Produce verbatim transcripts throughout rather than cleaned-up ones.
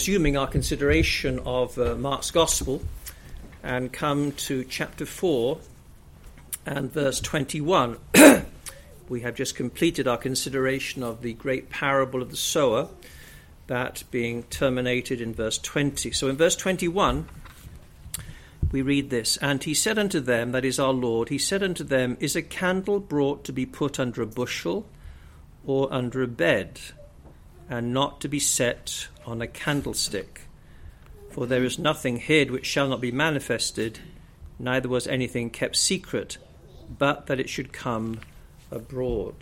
Resuming our consideration of uh, Mark's Gospel, and come to chapter four and verse twenty-one. We have just completed our consideration of the great parable of the sower, that being terminated in verse twenty. So in verse twenty-one, we read this: "And he said unto them," that is our Lord, he said unto them, "Is a candle brought to be put under a bushel or under a bed, and not to be set on a candlestick? For there is nothing hid which shall not be manifested, neither was anything kept secret, but that it should come abroad."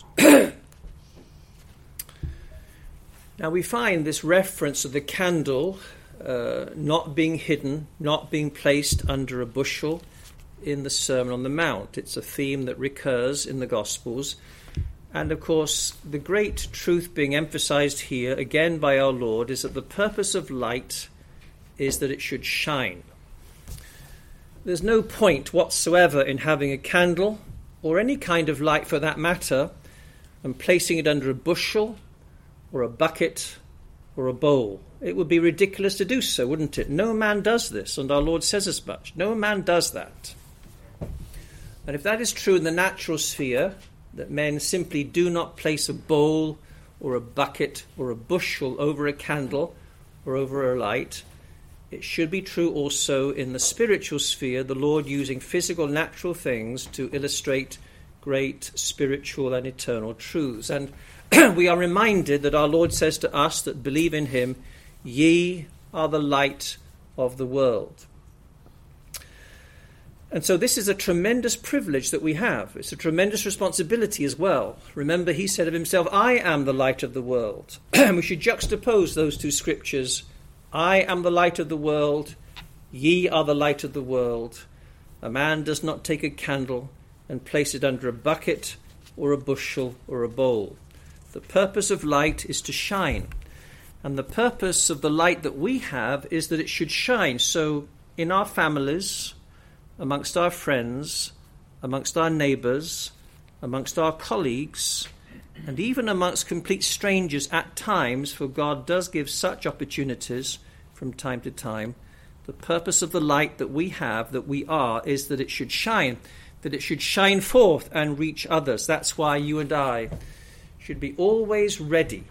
Now we find this reference of the candle uh, not being hidden, not being placed under a bushel in the Sermon on the Mount. It's a theme that recurs in the Gospels. And of course, the great truth being emphasized here, again by our Lord, is that the purpose of light is that it should shine. There's no point whatsoever in having a candle, or any kind of light for that matter, and placing it under a bushel, or a bucket, or a bowl. It would be ridiculous to do so, wouldn't it? No man does this, and our Lord says as much. No man does that. And if that is true in the natural sphere, that men simply do not place a bowl or a bucket or a bushel over a candle or over a light, it should be true also in the spiritual sphere, the Lord using physical, natural things to illustrate great spiritual and eternal truths. And we are reminded that our Lord says to us that believe in him, "Ye are the light of the world." And so this is a tremendous privilege that we have. It's a tremendous responsibility as well. Remember, he said of himself, "I am the light of the world." And we should juxtapose those two scriptures. I am the light of the world. Ye are the light of the world. A man does not take a candle and place it under a bucket or a bushel or a bowl. The purpose of light is to shine. And the purpose of the light that we have is that it should shine. So in our families, amongst our friends, amongst our neighbours, amongst our colleagues, and even amongst complete strangers at times, for God does give such opportunities from time to time, the purpose of the light that we have, that we are, is that it should shine, that it should shine forth and reach others. That's why you and I should be always ready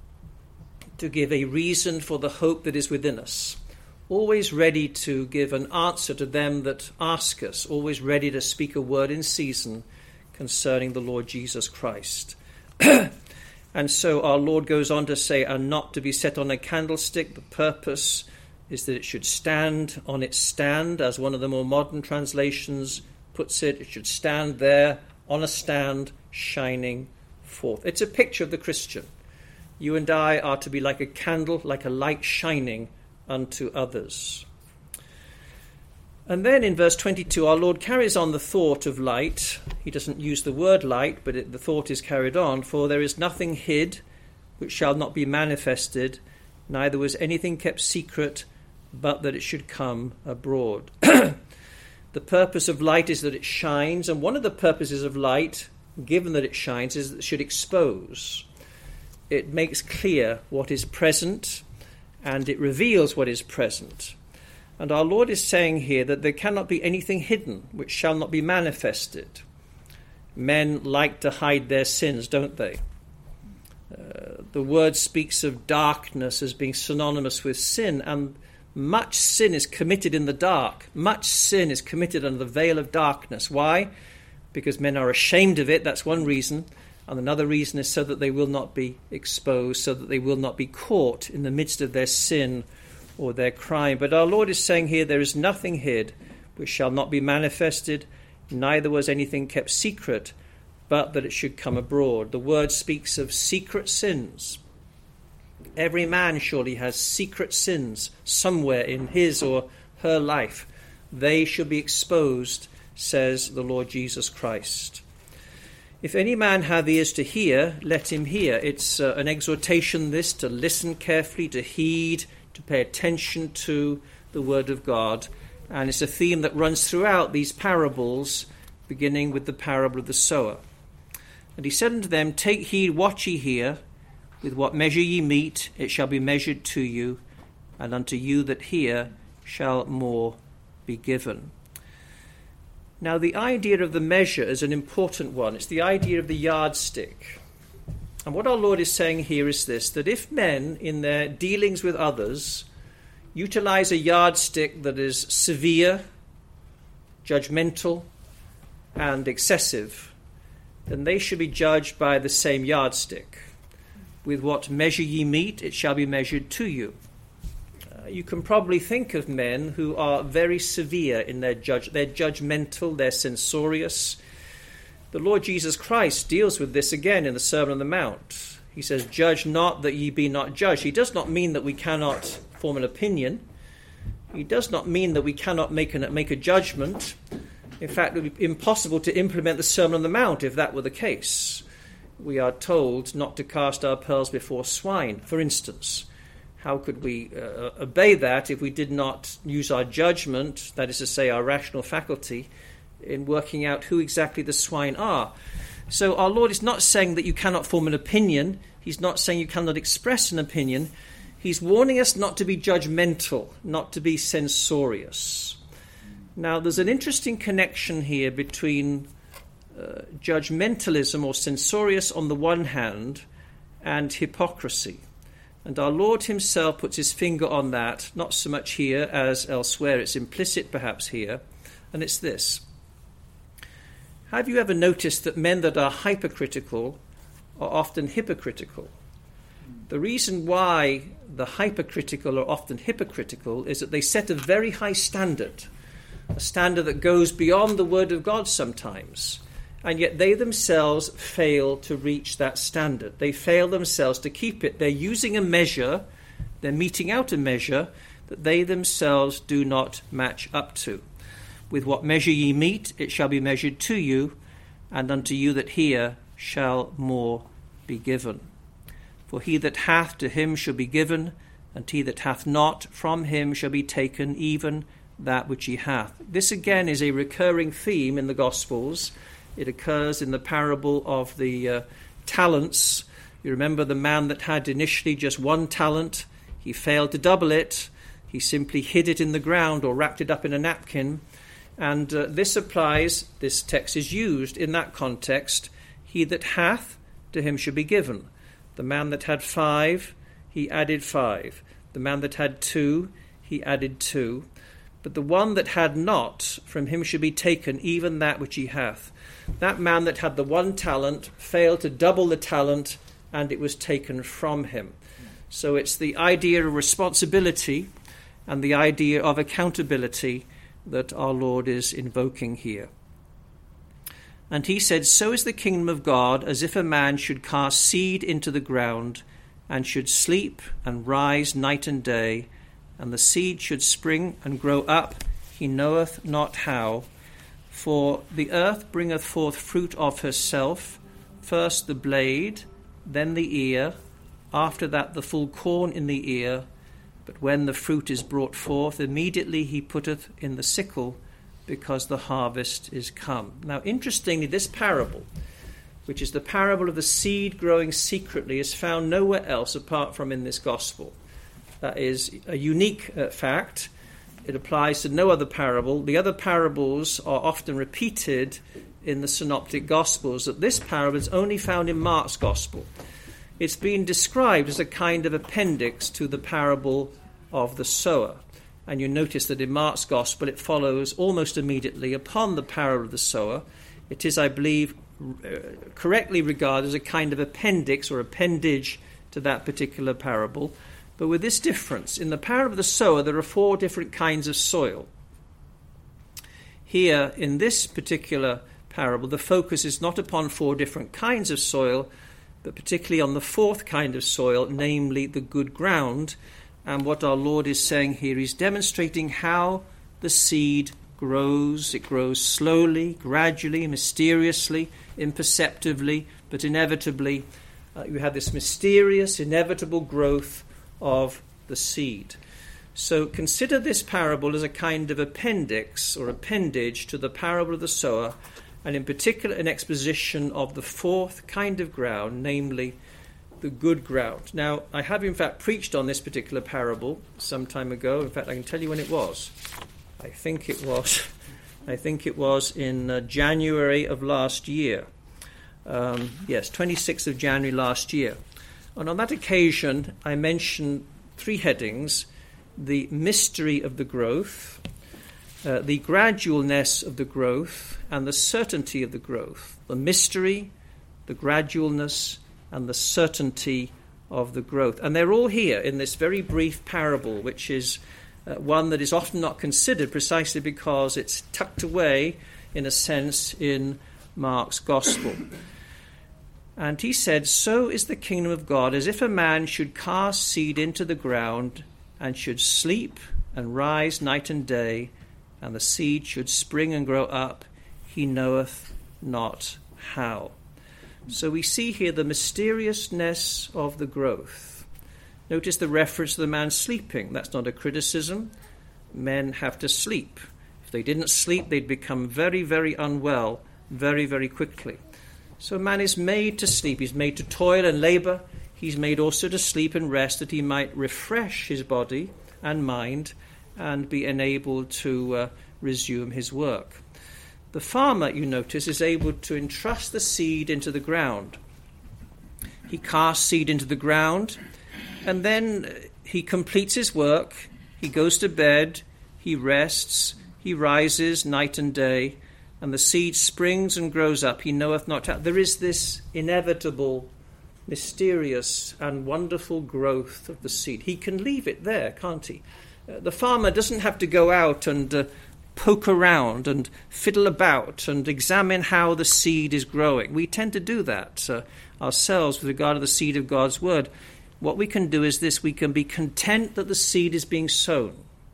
to give a reason for the hope that is within us. Always ready to give an answer to them that ask us, always ready to speak a word in season concerning the Lord Jesus Christ. And so our Lord goes on to say, "And not to be set on a candlestick." The purpose is that it should stand on its stand, as one of the more modern translations puts it. It should stand there on a stand, shining forth. It's a picture of the Christian. You and I are to be like a candle, like a light shining unto others. And then in verse twenty-two, our Lord carries on the thought of light. He doesn't use the word light, but it, the thought is carried on. "For there is nothing hid which shall not be manifested, neither was anything kept secret, but that it should come abroad." The purpose of light is that it shines, and one of the purposes of light, given that it shines, is that it should expose. It makes clear what is present, and it reveals what is present. And our Lord is saying here that there cannot be anything hidden which shall not be manifested. Men like to hide their sins, don't they? Uh, the word speaks of darkness as being synonymous with sin, and much sin is committed in the dark. Much sin is committed under the veil of darkness. Why? Because men are ashamed of it, that's one reason. And another reason is so that they will not be exposed, so that they will not be caught in the midst of their sin or their crime. But our Lord is saying here, there is nothing hid which shall not be manifested, neither was anything kept secret, but that it should come abroad. The word speaks of secret sins. Every man surely has secret sins somewhere in his or her life. They should be exposed, says the Lord Jesus Christ. "If any man have ears to hear, let him hear." It's uh, an exhortation, this, to listen carefully, to heed, to pay attention to the word of God. And it's a theme that runs throughout these parables, beginning with the parable of the sower. "And he said unto them, Take heed what ye hear. With what measure ye meet, it shall be measured to you. and unto you that hear shall more be given. Now, the idea of the measure is an important one. It's the idea of the yardstick. And what our Lord is saying here is this, that if men in their dealings with others utilize a yardstick that is severe, judgmental, and excessive, then they should be judged by the same yardstick. With what measure ye meet, it shall be measured to you. Uh, you can probably think of men who are very severe in their judge. They're judgmental, they're censorious. The Lord Jesus Christ deals with this again in the Sermon on the Mount. He says, judge not that ye be not judged. He does not mean that we cannot form an opinion. He does not mean that we cannot make, an, make a judgment. In fact, it would be impossible to implement the Sermon on the Mount if that were the case. We are told not to cast our pearls before swine, for instance. How could we uh, obey that if we did not use our judgment, that is to say our rational faculty, in working out who exactly the swine are? So our Lord is not saying that you cannot form an opinion. He's not saying you cannot express an opinion. He's warning us not to be judgmental, not to be censorious. Now, there's an interesting connection here between uh, judgmentalism or censorious on the one hand and hypocrisy. And our Lord himself puts his finger on that, not so much here as elsewhere. It's implicit perhaps here, and it's this. Have you ever noticed that men that are hypercritical are often hypocritical? The reason why the hypercritical are often hypocritical is that they set a very high standard, a standard that goes beyond the Word of God sometimes, and yet they themselves fail to reach that standard. They fail themselves to keep it. They're using a measure, they're meting out a measure that they themselves do not match up to. With what measure ye meet, it shall be measured to you, and unto you that hear shall more be given. For he that hath, to him shall be given, and he that hath not, from him shall be taken even that which he hath. This again is a recurring theme in the Gospels. It occurs in the parable of the uh, talents. You remember the man that had initially just one talent. He failed to double it. He simply hid it in the ground or wrapped it up in a napkin. And uh, this applies, this text is used in that context. He that hath, to him shall be given. The man that had five, he added five. The man that had two, he added two. But the one that had not, from him shall be taken even that which he hath. That man that had the one talent failed to double the talent, and it was taken from him. So it's the idea of responsibility and the idea of accountability that our Lord is invoking here. And he said, so is the kingdom of God, as if a man should cast seed into the ground, and should sleep and rise night and day, and the seed should spring and grow up, he knoweth not how. For the earth bringeth forth fruit of herself, first the blade, then the ear, after that the full corn in the ear. But when the fruit is brought forth, immediately he putteth in the sickle, because the harvest is come. Now, interestingly, this parable, which is the parable of the seed growing secretly, is found nowhere else apart from in this gospel. That is a unique uh, fact. It applies to no other parable. The other parables are often repeated in the synoptic gospels. That this parable is only found in Mark's gospel. It's been described as a kind of appendix to the parable of the sower. And you notice that in Mark's gospel it follows almost immediately upon the parable of the sower. It is, I believe, uh, correctly regarded as a kind of appendix or appendage to that particular parable. But with this difference, in the parable of the sower there are four different kinds of soil. Here, in this particular parable, the focus is not upon four different kinds of soil, but particularly on the fourth kind of soil, namely the good ground. And what our Lord is saying here is demonstrating how the seed grows. It grows slowly, gradually, mysteriously, imperceptibly, but inevitably. Uh, you have this mysterious, inevitable growth of the seed. So consider this parable as a kind of appendix or appendage to the parable of the sower, and in particular an exposition of the fourth kind of ground, namely the good ground. Now, I have in fact preached on this particular parable some time ago. In fact, I can tell you when it was. I think it was, I think it was in uh, January of last year. Um, yes, twenty-sixth of January last year. And on that occasion, I mentioned three headings: the mystery of the growth, uh, the gradualness of the growth, and the certainty of the growth. The mystery, the gradualness, and the certainty of the growth. And they're all here in this very brief parable, which is uh, one that is often not considered precisely because it's tucked away, in a sense, in Mark's Gospel. And he said, "So is the kingdom of God as if a man should cast seed into the ground and should sleep and rise night and day, and the seed should spring and grow up, he knoweth not how." So we see here the mysteriousness of the growth. Notice the reference to the man sleeping. That's not a criticism. Men have to sleep. If they didn't sleep, they'd become very, very unwell very, very quickly. So man is made to sleep. He's made to toil and labor. He's made also to sleep and rest, that he might refresh his body and mind and be enabled to uh, resume his work. The farmer, you notice, is able to entrust the seed into the ground. He casts seed into the ground, and then he completes his work. He goes to bed, he rests, he rises night and day, and the seed springs and grows up. He knoweth not how. There is this inevitable, mysterious, and wonderful growth of the seed. He can leave it there, can't he? Uh, the farmer doesn't have to go out and uh, poke around and fiddle about and examine how the seed is growing. We tend to do that uh, ourselves with regard to the seed of God's word. What we can do is this: we can be content that the seed is being sown.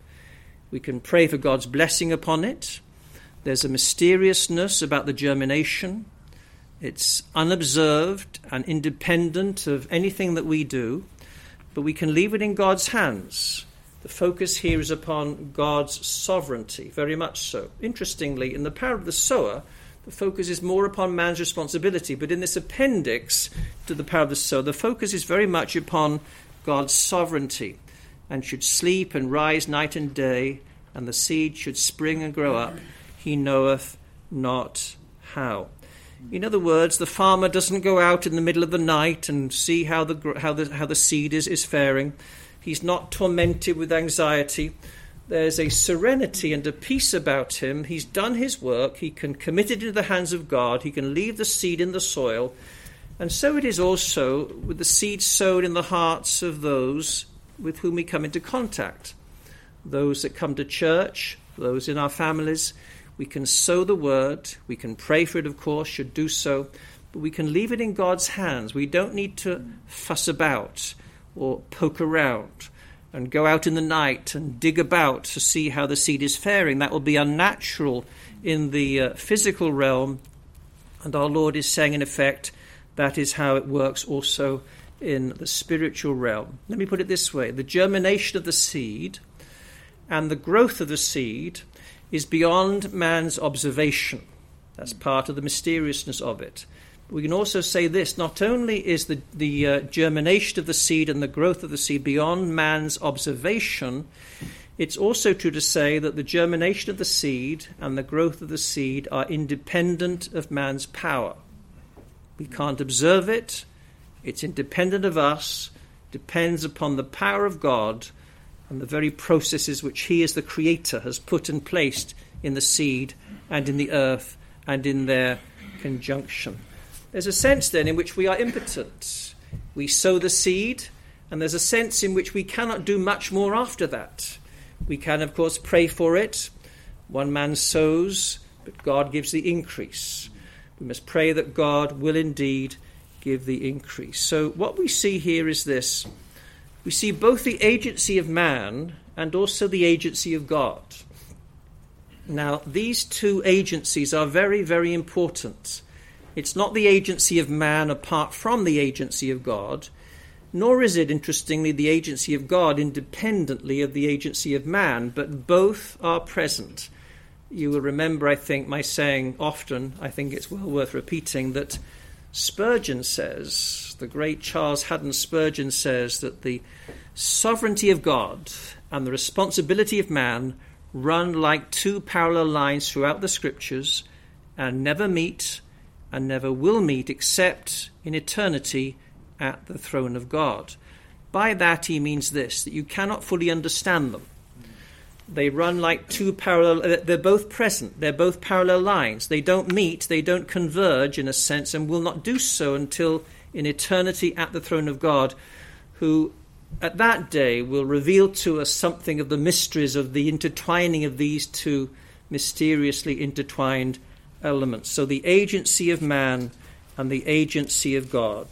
We can pray for God's blessing upon it. There's a mysteriousness about the germination. It's unobserved and independent of anything that we do, but we can leave it in God's hands. The focus here is upon God's sovereignty, very much so. Interestingly, in the parable of the sower, the focus is more upon man's responsibility. But in this appendix to the parable of the sower, the focus is very much upon God's sovereignty, and should sleep and rise night and day, and the seed should spring and grow up. He knoweth not how. In other words, the farmer doesn't go out in the middle of the night and see how the how the how the seed is, is faring. He's not tormented with anxiety. There's a serenity and a peace about him. He's done his work. He can commit it into the hands of God. He can leave the seed in the soil. And so it is also with the seed sown in the hearts of those with whom we come into contact. Those that come to church, those in our families. We can sow the word. We can pray for it, of course, should do so. But we can leave it in God's hands. We don't need to fuss about or poke around and go out in the night and dig about to see how the seed is faring. That will be unnatural in the uh, physical realm. And our Lord is saying, in effect, that is how it works also in the spiritual realm. Let me put it this way. The germination of the seed and the growth of the seed is beyond man's observation. That's part of the mysteriousness of it. We can also say this: not only is the, the uh, germination of the seed and the growth of the seed beyond man's observation, it's also true to say that the germination of the seed and the growth of the seed are independent of man's power. We can't observe it. It's independent of us, depends upon the power of God and the very processes which he as the creator has put and placed in the seed and in the earth and in their conjunction. There's a sense then in which we are impotent. We sow the seed, and there's a sense in which we cannot do much more after that. We can, of course, pray for it. One man sows, but God gives the increase. We must pray that God will indeed give the increase. So what we see here is this. We see both the agency of man and also the agency of God. Now, these two agencies are very, very important. It's not the agency of man apart from the agency of God, nor is it, interestingly, the agency of God independently of the agency of man, but both are present. You will remember, I think, my saying often, I think it's well worth repeating, that Spurgeon says, the great Charles Haddon Spurgeon says, that the sovereignty of God and the responsibility of man run like two parallel lines throughout the Scriptures and never meet and never will meet except in eternity at the throne of God. By that he means this, that you cannot fully understand them. They run like two parallel, they're both present, they're both parallel lines. They don't meet, they don't converge in a sense, and will not do so until in eternity at the throne of God, who at that day will reveal to us something of the mysteries of the intertwining of these two mysteriously intertwined elements. So the agency of man and the agency of God.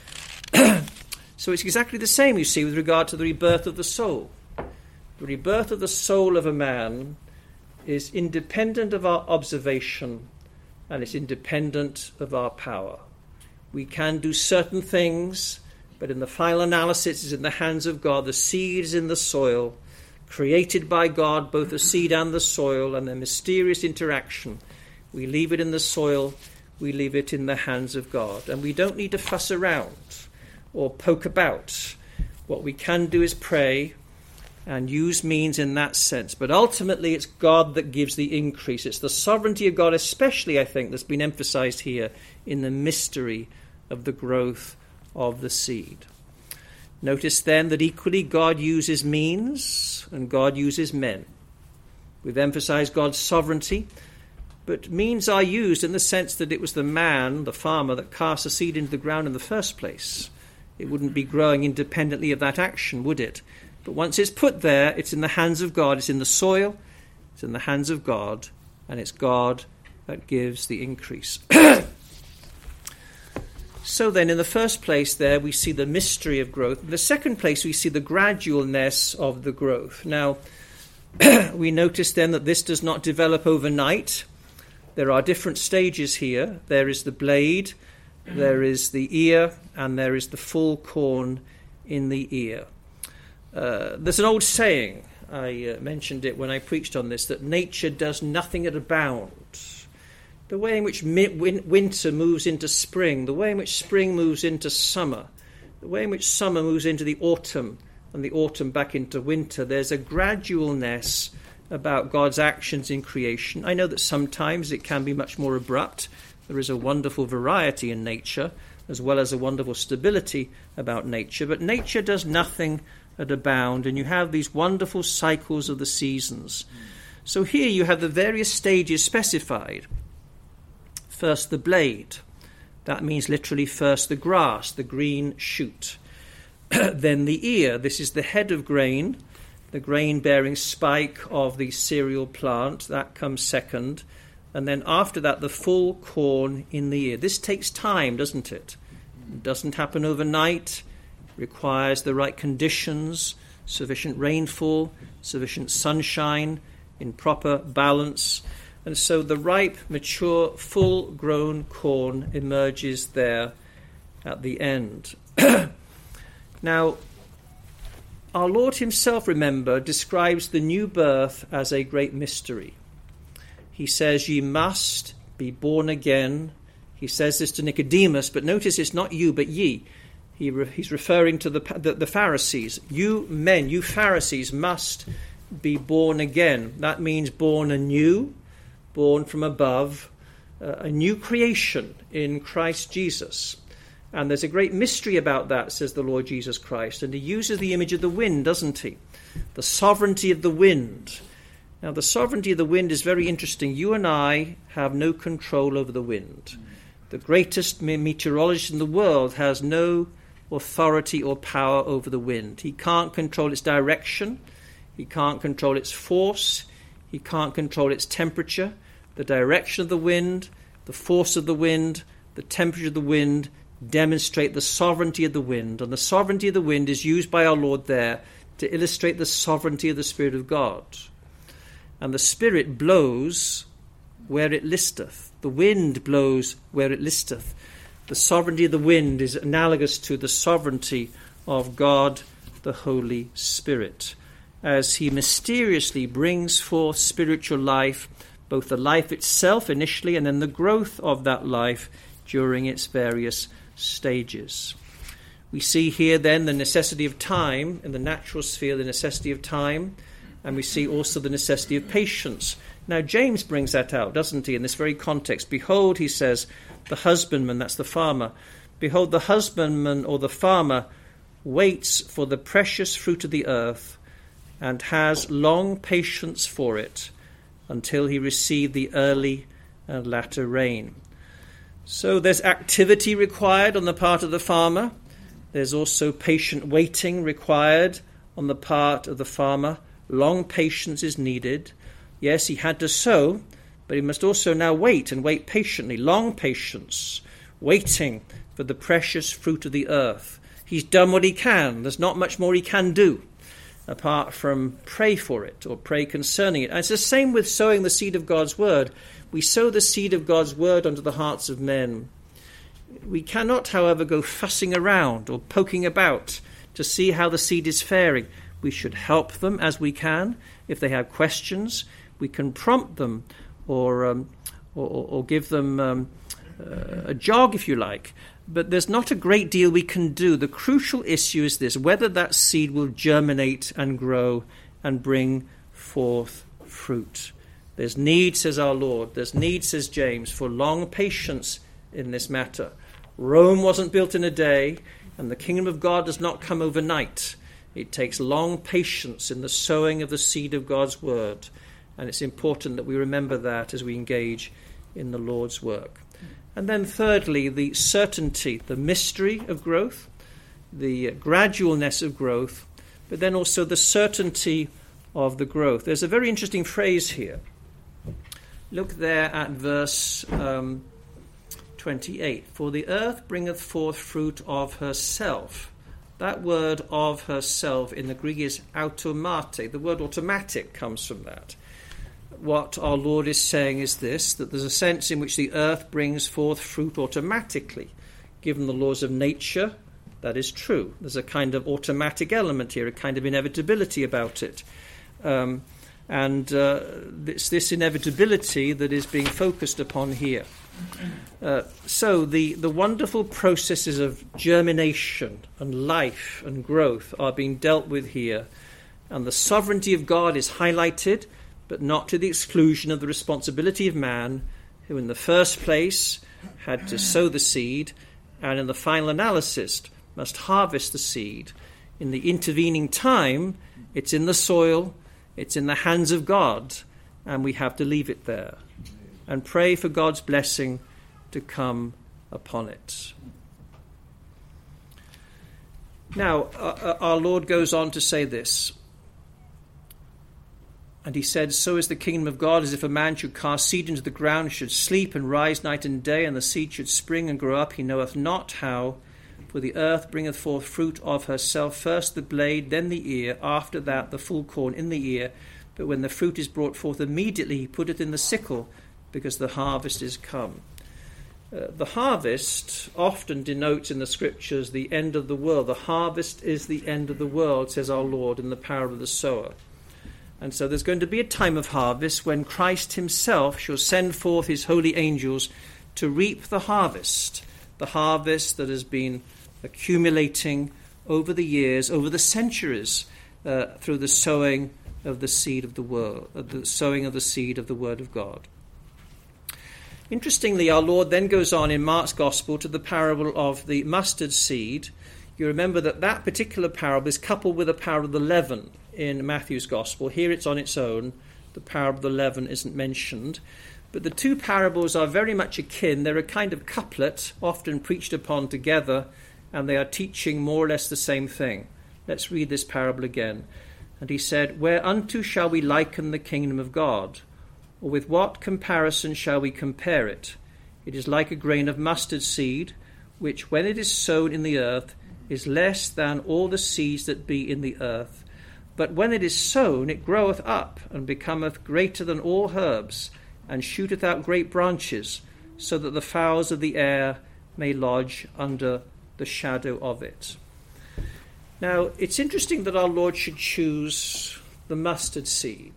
So it's exactly the same, you see, with regard to the rebirth of the soul. The rebirth of the soul of a man is independent of our observation, and it's independent of our power. We can do certain things, but in the final analysis, it's in the hands of God. The seed is in the soil, created by God, both the seed and the soil, and their mysterious interaction. We leave it in the soil, we leave it in the hands of God. And we don't need to fuss around or poke about. What we can do is pray and use means in that sense. But ultimately, it's God that gives the increase. It's the sovereignty of God, especially, I think, that's been emphasized here in the mystery of the growth of the seed. Notice then that equally God uses means and God uses men. We've emphasized God's sovereignty, but means are used in the sense that it was the man, the farmer, that cast the seed into the ground in the first place. It wouldn't be growing independently of that action, would it? But once it's put there, it's in the hands of God. It's in the soil, it's in the hands of God, and it's God that gives the increase. So then, in the first place there, we see the mystery of growth. In the second place, we see the gradualness of the growth. Now, we notice then that this does not develop overnight. There are different stages here. There is the blade, there is the ear, and there is the full corn in the ear. Uh, there's an old saying, I uh, mentioned it when I preached on this, that nature does nothing at a bound. The way in which mi- win- winter moves into spring, the way in which spring moves into summer, the way in which summer moves into the autumn, and the autumn back into winter, there's a gradualness about God's actions in creation. I know that sometimes it can be much more abrupt. There is a wonderful variety in nature, as well as a wonderful stability about nature, but nature does nothing at a bound, and you have these wonderful cycles of the seasons. So here you have the various stages specified. First the blade. That means literally first the grass, the green shoot. Then the ear. This is the head of grain, the grain-bearing spike of the cereal plant. That comes second. And then after that, the full corn in the ear. This takes time, doesn't it? It doesn't happen overnight. Requires the right conditions, sufficient rainfall, sufficient sunshine, in proper balance. And so the ripe, mature, full-grown corn emerges there at the end. Now, our Lord himself, remember, describes the new birth as a great mystery. He says, ye must be born again. He says this to Nicodemus, but notice it's not you, but ye. He re- he's referring to the, the, the Pharisees. You men, you Pharisees, must be born again. That means born anew, born from above, uh, a new creation in Christ Jesus. And there's a great mystery about that, says the Lord Jesus Christ. And he uses the image of the wind, doesn't he? The sovereignty of the wind. Now, the sovereignty of the wind is very interesting. You and I have no control over the wind. The greatest meteorologist in the world has no authority or power over the wind. He can't control its direction. He can't control its force. He can't control its temperature. The direction of the wind, the force of the wind, the temperature of the wind demonstrate the sovereignty of the wind. And the sovereignty of the wind is used by our Lord there to illustrate the sovereignty of the Spirit of God. And the Spirit blows where it listeth. The wind blows where it listeth. The sovereignty of the wind is analogous to the sovereignty of God, the Holy Spirit, as he mysteriously brings forth spiritual life, both the life itself initially and then the growth of that life during its various stages. We see here then the necessity of time, in the natural sphere, the necessity of time, and we see also the necessity of patience. Now, James brings that out, doesn't he, in this very context. Behold, he says, the husbandman, that's the farmer, behold, the husbandman or the farmer waits for the precious fruit of the earth and has long patience for it until he receive the early and latter rain. So there's activity required on the part of the farmer. There's also patient waiting required on the part of the farmer. Long patience is needed. Yes, he had to sow, but he must also now wait and wait patiently. Long patience, waiting for the precious fruit of the earth. He's done what he can. There's not much more he can do apart from pray for it or pray concerning it. And it's the same with sowing the seed of God's word. We sow the seed of God's word unto the hearts of men. We cannot, however, go fussing around or poking about to see how the seed is faring. We should help them as we can. If they have questions, we can prompt them or um, or, or give them um, uh, a jog, if you like. But there's not a great deal we can do. The crucial issue is this, whether that seed will germinate and grow and bring forth fruit. There's need, says our Lord. There's need, says James, for long patience in this matter. Rome wasn't built in a day, and the kingdom of God does not come overnight. It takes long patience in the sowing of the seed of God's word, and it's important that we remember that as we engage in the Lord's work. And then thirdly, the certainty, the mystery of growth, the gradualness of growth, but then also the certainty of the growth. There's a very interesting phrase here. Look there at verse um, twenty-eight. For the earth bringeth forth fruit of herself. That word of herself in the Greek is automate. The word automatic comes from that. What our Lord is saying is this, that there's a sense in which the earth brings forth fruit automatically. Given the laws of nature, that is true. There's a kind of automatic element here, a kind of inevitability about it. Um, and uh, it's this inevitability that is being focused upon here. Uh, so the, the wonderful processes of germination and life and growth are being dealt with here. And the sovereignty of God is highlighted, but not to the exclusion of the responsibility of man, who in the first place had to sow the seed, and in the final analysis must harvest the seed. In the intervening time, it's in the soil, it's in the hands of God, and we have to leave it there and pray for God's blessing to come upon it. Now, uh, our Lord goes on to say this. And he said, so is the kingdom of God, as if a man should cast seed into the ground, should sleep and rise night and day, and the seed should spring and grow up. He knoweth not how. For the earth bringeth forth fruit of herself, first the blade, then the ear, after that the full corn in the ear. But when the fruit is brought forth, immediately he putteth in the sickle, because the harvest is come. Uh, the harvest often denotes in the scriptures the end of the world. The harvest is the end of the world, says our Lord in the parable of the sower. And so there's going to be a time of harvest when Christ himself shall send forth his holy angels to reap the harvest, the harvest that has been accumulating over the years, over the centuries, uh, through the sowing of the seed of the world, uh, the sowing of the seed of the word of God. Interestingly, our Lord then goes on in Mark's Gospel to the parable of the mustard seed. You remember that that particular parable is coupled with a parable of the leaven in Matthew's Gospel. Here it's on its own. The parable of the leaven isn't mentioned. But the two parables are very much akin. They're a kind of couplet, often preached upon together, and they are teaching more or less the same thing. Let's read this parable again. And he said, whereunto shall we liken the kingdom of God? Or with what comparison shall we compare it? It is like a grain of mustard seed, which when it is sown in the earth is less than all the seeds that be in the earth. But when it is sown, it groweth up, and becometh greater than all herbs, and shooteth out great branches, so that the fowls of the air may lodge under the shadow of it. Now, it's interesting that our Lord should choose the mustard seed.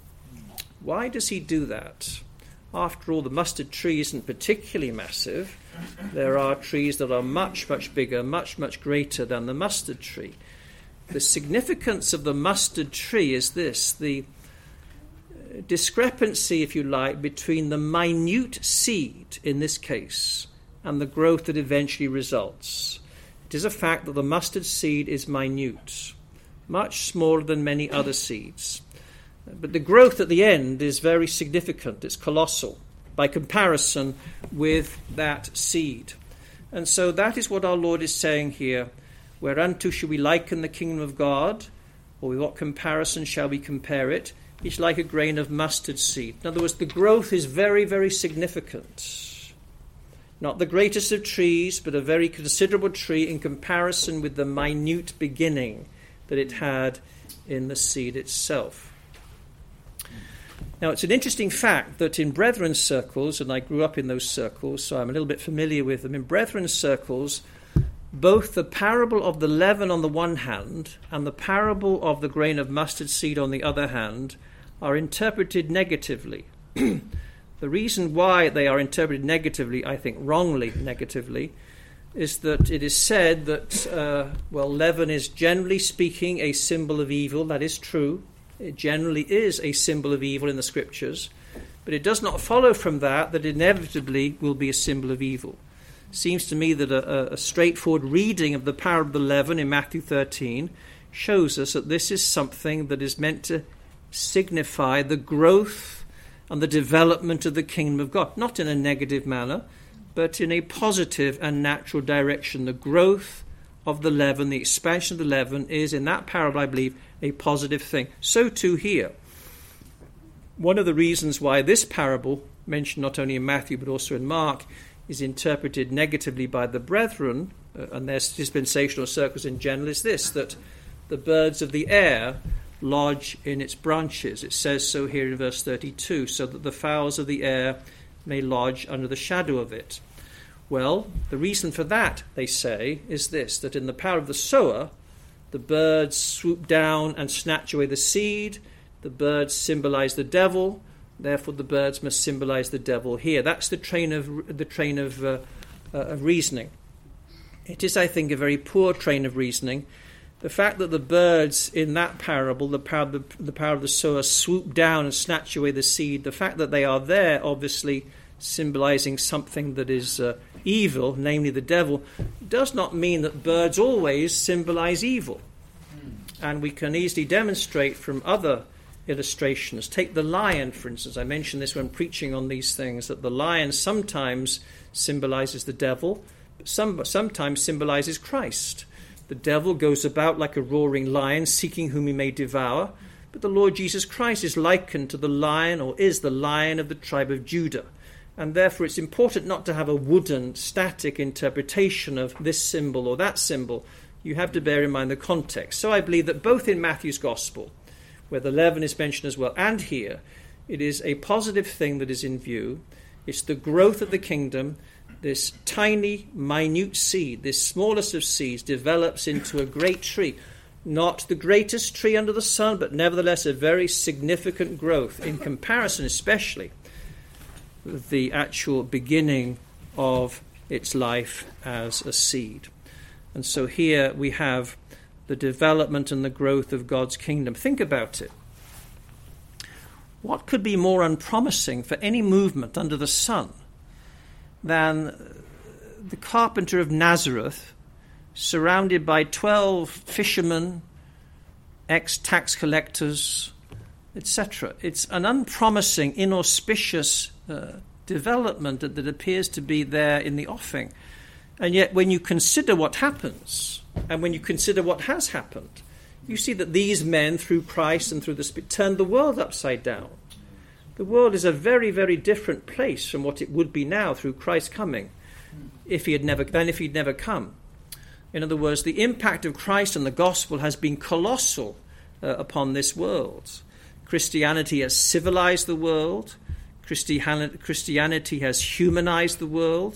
Why does he do that? After all, the mustard tree isn't particularly massive. There are trees that are much, much bigger, much, much greater than the mustard tree. The significance of the mustard tree is this: the discrepancy, if you like, between the minute seed in this case and the growth that eventually results. It is a fact that the mustard seed is minute, much smaller than many other seeds. But the growth at the end is very significant. It's colossal by comparison with that seed. And so that is what our Lord is saying here. Whereunto shall we liken the kingdom of God? Or with what comparison shall we compare it? It's like a grain of mustard seed. In other words, the growth is very, very significant. Not the greatest of trees, but a very considerable tree in comparison with the minute beginning that it had in the seed itself. Now, it's an interesting fact that in brethren circles, and I grew up in those circles, so I'm a little bit familiar with them, in brethren circles, both the parable of the leaven on the one hand and the parable of the grain of mustard seed on the other hand are interpreted negatively. The reason why they are interpreted negatively, I think wrongly negatively, is that it is said that, uh, well, leaven is generally speaking a symbol of evil. That is true. It generally is a symbol of evil in the Scriptures. But it does not follow from that that it inevitably will be a symbol of evil. It seems to me that a, a straightforward reading of the parable of the leaven in Matthew thirteen shows us that this is something that is meant to signify the growth and the development of the kingdom of God. Not in a negative manner, but in a positive and natural direction. The growth of the leaven, the expansion of the leaven, is in that parable, I believe, a positive thing. So too here. One of the reasons why this parable, mentioned not only in Matthew but also in Mark, is interpreted negatively by the brethren, uh, and their dispensational circles in general, is this, that the birds of the air lodge in its branches. It says so here in verse thirty-two, so that the fowls of the air may lodge under the shadow of it. Well, the reason for that, they say, is this, that in the parable of the sower, the birds swoop down and snatch away the seed. The birds symbolize the devil. Therefore, the birds must symbolize the devil here. That's the train of the train of, uh, uh, of reasoning. It is, I think, a very poor train of reasoning. The fact that the birds in that parable, the parable, the parable of the sower, swoop down and snatch away the seed, the fact that they are there, obviously symbolizing something that is uh, evil, namely the devil, does not mean that birds always symbolize evil. And we can easily demonstrate from other illustrations. Take the lion, for instance. I mentioned this when preaching on these things, that the lion sometimes symbolizes the devil, but some, sometimes symbolizes Christ. The devil goes about like a roaring lion, seeking whom he may devour, but the Lord Jesus Christ is likened to the lion, or is the lion of the tribe of Judah. And therefore it's important not to have a wooden, static interpretation of this symbol or that symbol. You have to bear in mind the context. So I believe that both in Matthew's Gospel, where the leaven is mentioned as well, and here, it is a positive thing that is in view. It's the growth of the kingdom. This tiny, minute seed, this smallest of seeds, develops into a great tree. Not the greatest tree under the sun, but nevertheless a very significant growth in comparison, especially with the actual beginning of its life as a seed. And so here we have the development and the growth of God's kingdom. Think about it. What could be more unpromising for any movement under the sun than the carpenter of Nazareth, surrounded by twelve fishermen, ex-tax collectors, et cetera? It's an unpromising, inauspicious uh, development that, that appears to be there in the offing. And yet when you consider what happens, and when you consider what has happened, you see that these men, through Christ and through the Spirit, turned the world upside down. The world is a very, very different place from what it would be now through Christ's coming, if he had never, than if he'd never come. In other words, the impact of Christ and the gospel has been colossal uh, upon this world. Christianity has civilized the world. Christianity has humanized the world.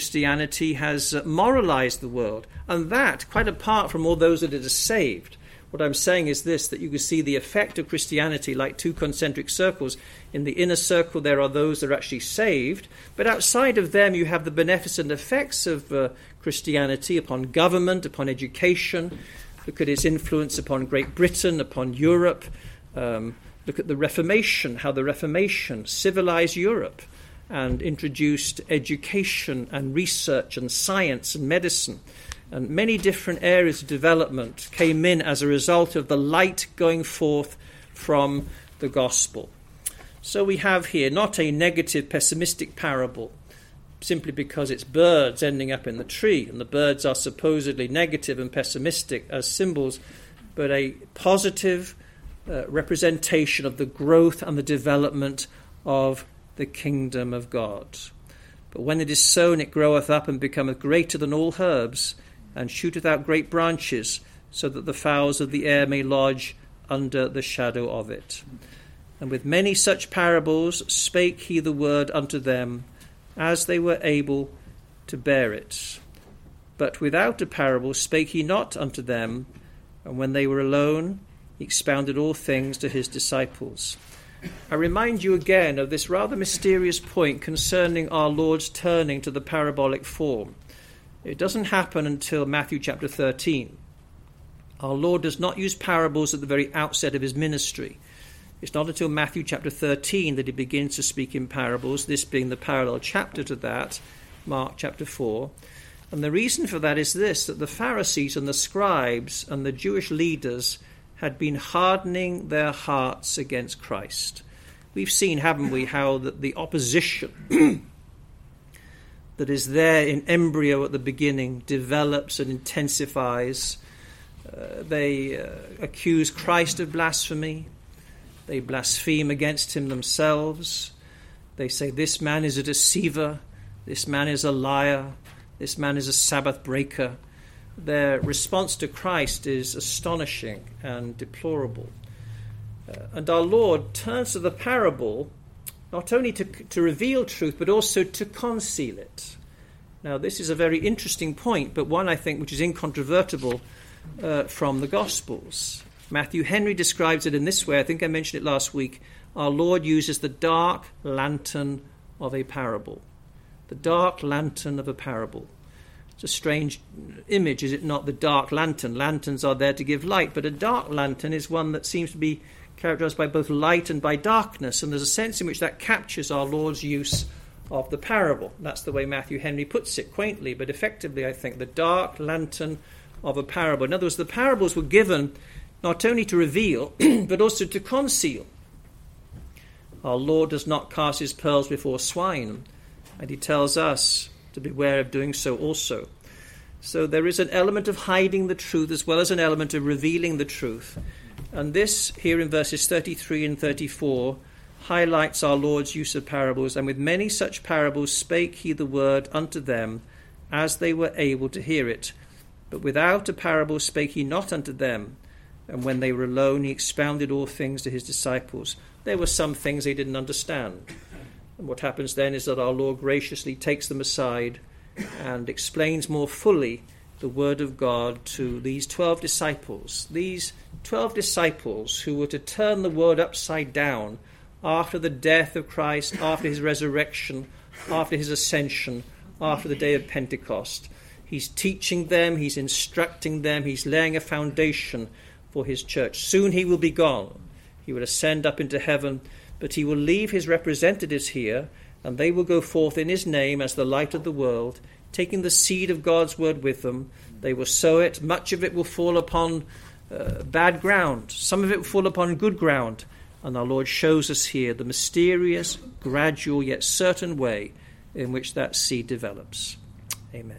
Christianity has uh, moralized the world. And that, quite apart from all those that it has saved, What I'm saying is this, that you can see the effect of Christianity like two concentric circles. In the inner circle there are those that are actually saved, but outside of them you have the beneficent effects of uh, Christianity upon government, upon education. Look at its influence upon Great Britain, upon Europe. Um, look at the Reformation, how the Reformation civilized Europe and introduced education and research and science and medicine. And many different areas of development came in as a result of the light going forth from the gospel. So we have here not a negative, pessimistic parable, simply because it's birds ending up in the tree, and the birds are supposedly negative and pessimistic as symbols, but a positive uh, representation of the growth and the development of the kingdom of God. But when it is sown, it groweth up and becometh greater than all herbs, and shooteth out great branches, so that the fowls of the air may lodge under the shadow of it. And with many such parables spake he the word unto them, as they were able to bear it. But without a parable spake he not unto them, and when they were alone, he expounded all things to his disciples. I remind you again of this rather mysterious point concerning our Lord's turning to the parabolic form. It doesn't happen until Matthew chapter thirteen. Our Lord does not use parables at the very outset of his ministry. It's not until Matthew chapter thirteen that he begins to speak in parables, this being the parallel chapter to that, Mark chapter four. And the reason for that is this, that the Pharisees and the scribes and the Jewish leaders had been hardening their hearts against Christ. We've seen, haven't we, how that the opposition that is there in embryo at the beginning develops and intensifies. Uh, they uh, accuse Christ of blasphemy. They blaspheme against him themselves. They say, this man is a deceiver. This man is a liar. This man is a Sabbath breaker. Their response to Christ is astonishing and deplorable. Uh, and our Lord turns to the parable not only to, to reveal truth, but also to conceal it. Now, this is a very interesting point, but one, I think, which is incontrovertible uh, from the Gospels. Matthew Henry describes it in this way. I think I mentioned it last week. Our Lord uses the dark lantern of a parable. The dark lantern of a parable. It's a strange image, is it not? The dark lantern. Lanterns are there to give light, but a dark lantern is one that seems to be characterized by both light and by darkness, and there's a sense in which that captures our Lord's use of the parable. That's the way Matthew Henry puts it, quaintly, but effectively, I think, the dark lantern of a parable. In other words, the parables were given not only to reveal, but also to conceal. Our Lord does not cast his pearls before swine, and he tells us to beware of doing so also. So there is an element of hiding the truth as well as an element of revealing the truth. And this, here in verses thirty-three and thirty-four, highlights our Lord's use of parables. And with many such parables spake he the word unto them, as they were able to hear it. But without a parable spake he not unto them. And when they were alone, he expounded all things to his disciples. There were some things they didn't understand. And what happens then is that our Lord graciously takes them aside and explains more fully the word of God to these twelve disciples. These twelve disciples who were to turn the world upside down after the death of Christ, after his resurrection, after his ascension, after the day of Pentecost. He's teaching them, he's instructing them, he's laying a foundation for his church. Soon he will be gone. He will ascend up into heaven, but he will leave his representatives here, and they will go forth in his name as the light of the world, taking the seed of God's word with them. They will sow it. Much of it will fall upon uh, bad ground. Some of it will fall upon good ground. And our Lord shows us here the mysterious, gradual, yet certain way in which that seed develops. Amen.